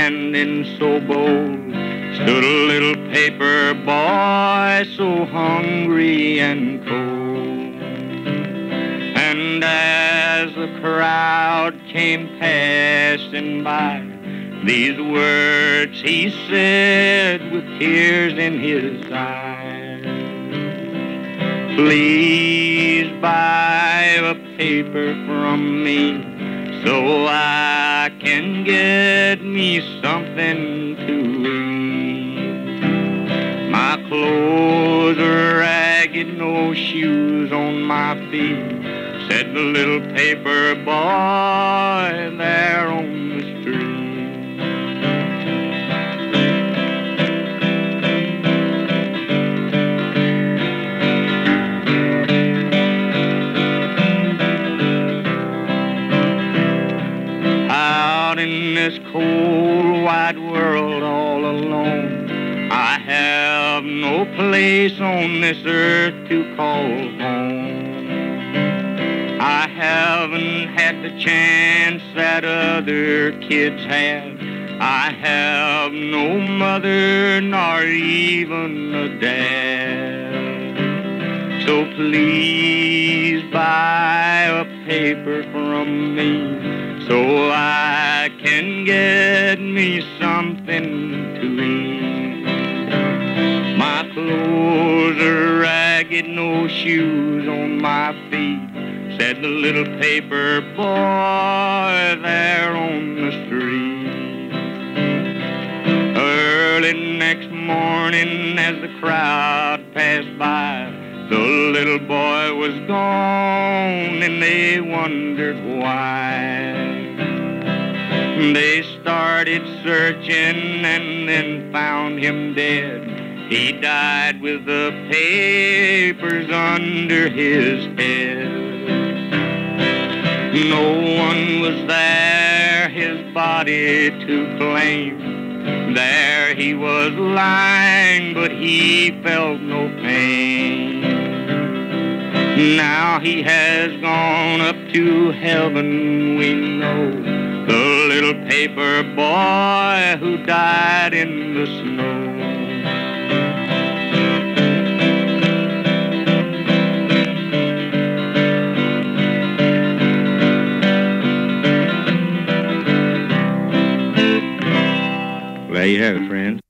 standing so bold stood a little paper boy, so hungry and cold. And as the crowd came passing by, these words he said with tears in his eyes: please buy a paper from me so I can get me something to eat. My clothes are ragged, no shoes on my feet, said the little paper boy there on the street. Out in this cold, wide world all alone, I have no place on this earth to call home. I haven't had the chance that other kids have. I have no mother nor even a dad. So please buy a paper from me so I can get me something to eat. My clothes are ragged, no shoes on my feet, said the little paper boy there on the street. Early next morning as the crowd passed by, the little boy was gone and they wondered why. They started searching and then found him dead. He died with the papers under his head. No one was there his body to claim. There he was lying, but he felt no pain. Now he has gone up to heaven, we know, the little paper boy who died in the snow. There you have it, friends.